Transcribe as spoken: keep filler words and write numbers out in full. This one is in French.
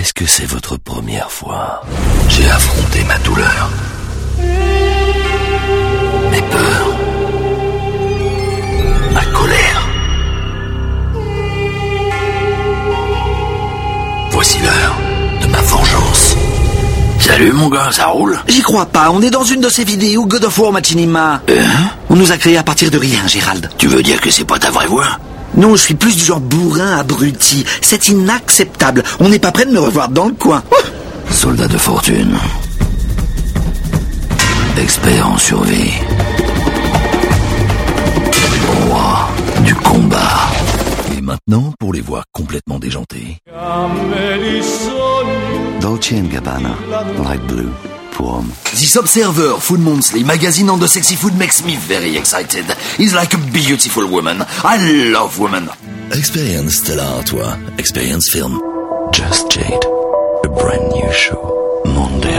Est-ce que c'est votre première fois? J'ai affronté ma douleur, mes peurs, ma colère. Voici l'heure de ma vengeance. Salut mon gars, ça roule? J'y crois pas, on est dans une de ces vidéos God of War Machinima. Euh On nous a créé à partir de rien, Gérald. Tu veux dire que c'est pas ta vraie voix? Non, je suis plus du genre bourrin abruti. C'est inacceptable. On n'est pas prêt de me revoir dans le coin. Soldat de fortune. Expert en survie. Roi du combat. Et maintenant, pour les voix complètement déjantées. Dolce and Gabbana, light blue, pour homme. This Observer Food Monthly magazine on the sexy food makes me very excited. It's like a beautiful woman. I love women. Experience Stellar, toi. Experience Film. Just Jade. A brand new show. Monday